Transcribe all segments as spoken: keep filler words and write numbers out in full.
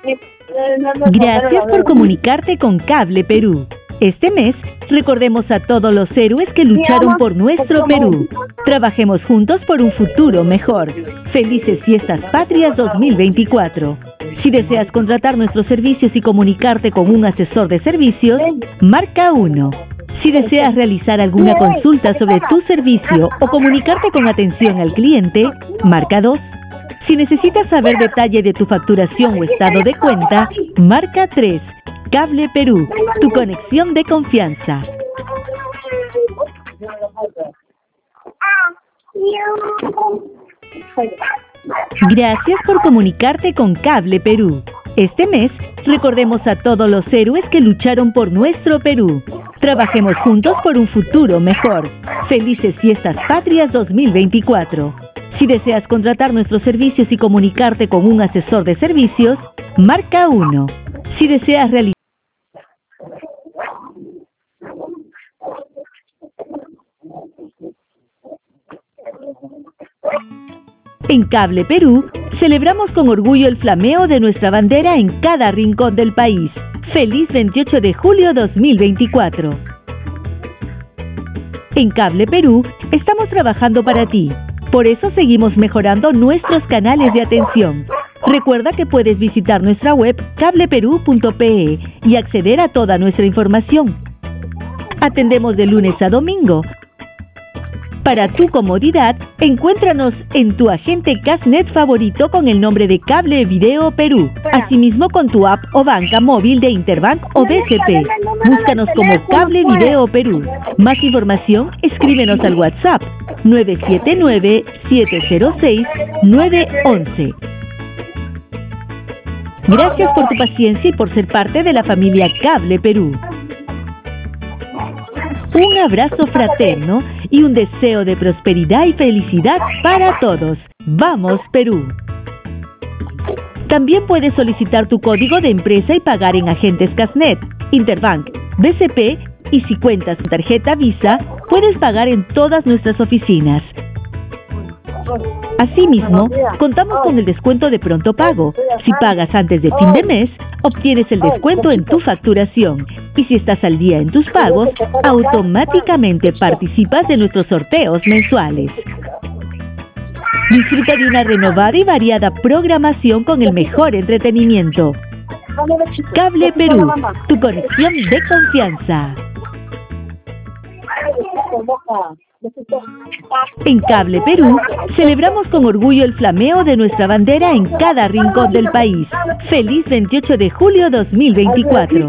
Gracias por comunicarte con Cable Perú. Este mes, recordemos a todos los héroes que lucharon por nuestro Perú. Trabajemos juntos por un futuro mejor. Felices Fiestas Patrias dos mil veinticuatro. Si deseas contratar nuestros servicios y comunicarte con un asesor de servicios, marca uno. Si deseas realizar alguna consulta sobre tu servicio o comunicarte con atención al cliente, marca dos. Si necesitas saber detalle de tu facturación o estado de cuenta, marca tres. Cable Perú, tu conexión de confianza. Gracias por comunicarte con Cable Perú. Este mes, recordemos a todos los héroes que lucharon por nuestro Perú. Trabajemos juntos por un futuro mejor. Felices Fiestas Patrias dos mil veinticuatro. Si deseas contratar nuestros servicios y comunicarte con un asesor de servicios, marca uno. Si deseas realizar En Cable Perú, celebramos con orgullo el flameo de nuestra bandera en cada rincón del país. ¡Feliz veintiocho de julio dos mil veinticuatro! En Cable Perú, estamos trabajando para ti. Por eso seguimos mejorando nuestros canales de atención. Recuerda que puedes visitar nuestra web cable perú punto pe y acceder a toda nuestra información. Atendemos de lunes a domingo. Para tu comodidad, encuéntranos en tu agente Casnet favorito con el nombre de Cable Video Perú. Asimismo con tu app o banca móvil de Interbank o B C P. Búscanos como Cable Video Perú. Más información, escríbenos al WhatsApp nueve siete nueve, siete cero seis, nueve once. Gracias por tu paciencia y por ser parte de la familia Cable Perú. Un abrazo fraterno y un deseo de prosperidad y felicidad para todos. ¡Vamos, Perú! También puedes solicitar tu código de empresa y pagar en agentes Casnet, Interbank, B C P y si cuentas con tarjeta Visa, puedes pagar en todas nuestras oficinas. Asimismo, contamos con el descuento de pronto pago. Si pagas antes de fin de mes, obtienes el descuento en tu facturación. Y si estás al día en tus pagos, automáticamente participas de nuestros sorteos mensuales. Disfruta de una renovada y variada programación con el mejor entretenimiento. Cable Perú, tu conexión de confianza. En Cable Perú, celebramos con orgullo el flameo de nuestra bandera en cada rincón del país. ¡Feliz veintiocho de julio dos mil veinticuatro!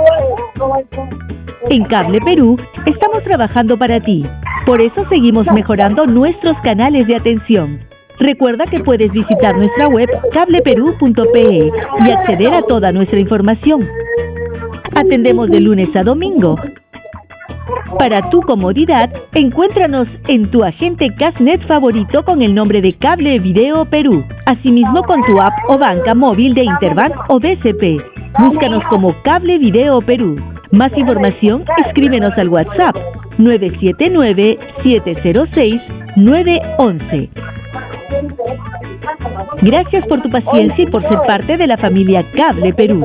En Cable Perú, estamos trabajando para ti. Por eso seguimos mejorando nuestros canales de atención. Recuerda que puedes visitar nuestra web cable perú punto pe y acceder a toda nuestra información. Atendemos de lunes a domingo. Para tu comodidad, encuéntranos en tu agente Casnet favorito con el nombre de Cable Video Perú. Asimismo con tu app o banca móvil de Interbank o B C P. Búscanos como Cable Video Perú. Más información, escríbenos al WhatsApp nueve siete nueve, siete cero seis, nueve once. Gracias por tu paciencia y por ser parte de la familia Cable Perú.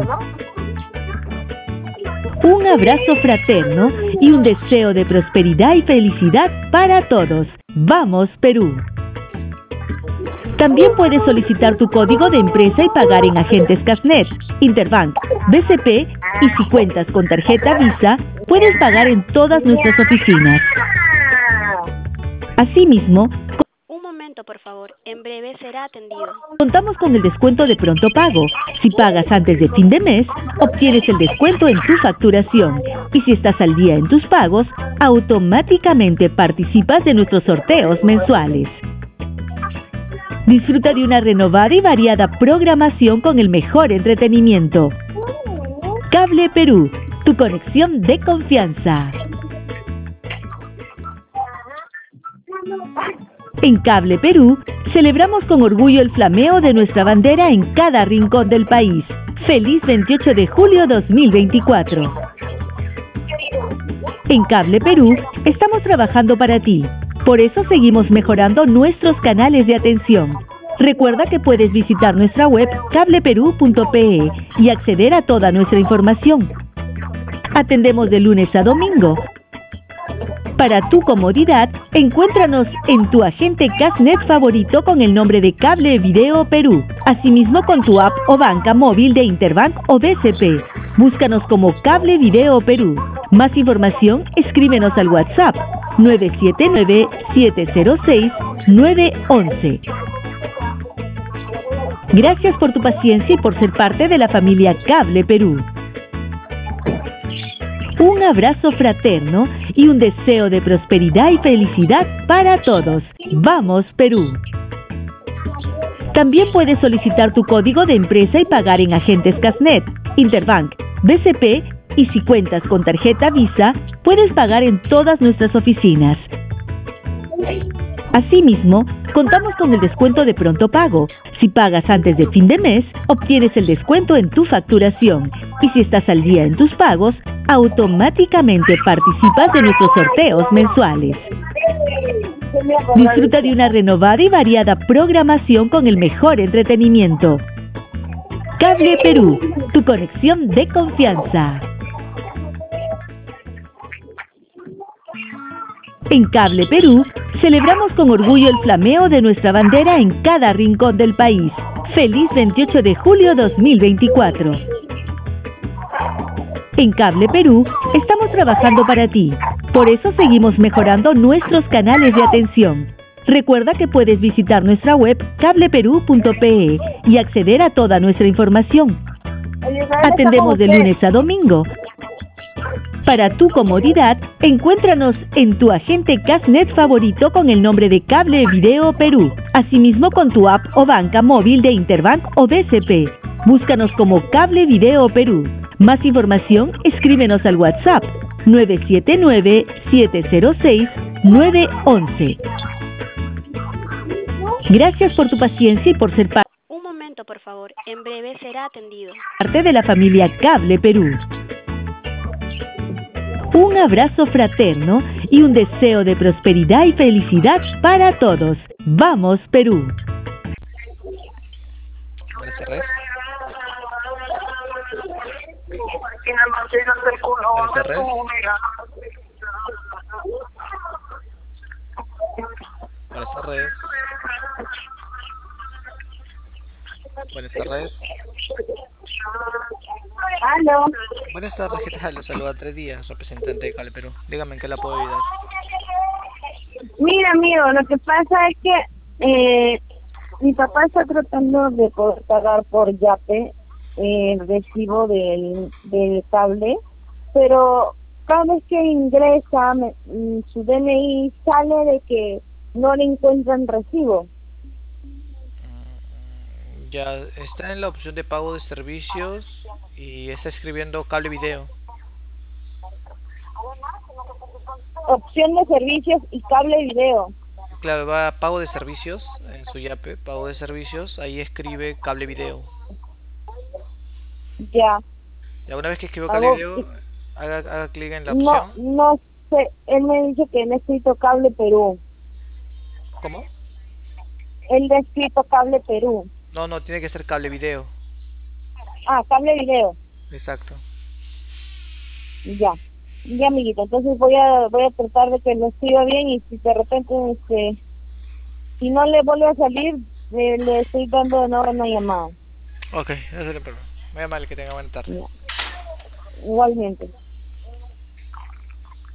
Un abrazo fraterno y un deseo de prosperidad y felicidad para todos. ¡Vamos, Perú! También puedes solicitar tu código de empresa y pagar en agentes Casnet, Interbank, B C P y si cuentas con tarjeta Visa, puedes pagar en todas nuestras oficinas. Asimismo, Un momento, por favor. En breve será atendido. contamos con el descuento de pronto pago. Si pagas antes de fin de mes, obtienes el descuento en tu facturación. Y si estás al día en tus pagos, automáticamente participas de nuestros sorteos mensuales. Disfruta de una renovada y variada programación con el mejor entretenimiento. Cable Perú, tu conexión de confianza. En Cable Perú, celebramos con orgullo el flameo de nuestra bandera en cada rincón del país. ¡Feliz veintiocho de julio dos mil veinticuatro! En Cable Perú, estamos trabajando para ti. Por eso seguimos mejorando nuestros canales de atención. Recuerda que puedes visitar nuestra web cable perú punto pe y acceder a toda nuestra información. Atendemos de lunes a domingo. Para tu comodidad, encuéntranos en tu agente Cashnet favorito con el nombre de Cable Video Perú. Asimismo con tu app o banca móvil de Interbank o B C P. Búscanos como Cable Video Perú. Más información, escríbenos al WhatsApp nueve siete nueve, siete cero seis, nueve uno uno. Gracias por tu paciencia y por ser parte de la familia Cable Perú. Un abrazo fraterno y un deseo de prosperidad y felicidad para todos. ¡Vamos, Perú! También puedes solicitar tu código de empresa y pagar en agentes Cashnet, Interbank, B C P y si cuentas con tarjeta Visa, puedes pagar en todas nuestras oficinas. Asimismo, contamos con el descuento de pronto pago. Si pagas antes de fin de mes, obtienes el descuento en tu facturación. Y si estás al día en tus pagos, automáticamente participas de nuestros sorteos mensuales. Disfruta de una renovada y variada programación con el mejor entretenimiento. Cable Perú, tu conexión de confianza. En Cable Perú, celebramos con orgullo el flameo de nuestra bandera en cada rincón del país. ¡Feliz veintiocho de julio dos mil veinticuatro! En Cable Perú, estamos trabajando para ti. Por eso seguimos mejorando nuestros canales de atención. Recuerda que puedes visitar nuestra web cable perú punto pe y acceder a toda nuestra información. Atendemos de lunes a domingo. Para tu comodidad, encuéntranos en tu agente Cashnet favorito con el nombre de Cable Video Perú. Asimismo con tu app o banca móvil de Interbank o B C P. Búscanos como Cable Video Perú. Más información, escríbenos al WhatsApp nueve siete nueve, siete cero seis, nueve uno uno. Gracias por tu paciencia y por ser parte Un momento, por favor. En breve será atendido. de la familia Cable Perú. Un abrazo fraterno y un deseo de prosperidad y felicidad para todos. ¡Vamos, Perú! Buenas tardes. Buenas tardes. Buenas tardes. Buenas tardes. Aló. Buenas tardes, ¿qué tal? Les saluda Tres Días, representante de Cable Perú. Dígame en qué la puedo ayudar. Mira, amigo, lo que pasa es que eh, mi papá está tratando de poder pagar por Yape eh, el recibo del, del cable, pero cada vez que ingresa me, mm, su D N I sale de que no le encuentran recibo. Ya está en la opción de pago de servicios y está escribiendo Cable Video. Opción de servicios y cable video. Claro, va a pago de servicios en su Yape, pago de servicios, ahí escribe Cable Video. Ya. Ya una vez que escribió Cable Hago- Video, haga, haga clic en la No, opción. no sé, él me dice que no ha escrito Cable Perú. ¿Cómo? Él ha escrito Cable Perú. No, no, tiene que ser Cable Video. Ah, cable video. Exacto. Ya. Ya, amiguito. Entonces voy a voy a tratar de que lo escriba bien y si de repente, este, si no le vuelve a salir, le, le estoy dando de nuevo una llamada. Ok, ese es el problema. Muy amable, que tenga buena tarde. Ya. Igualmente.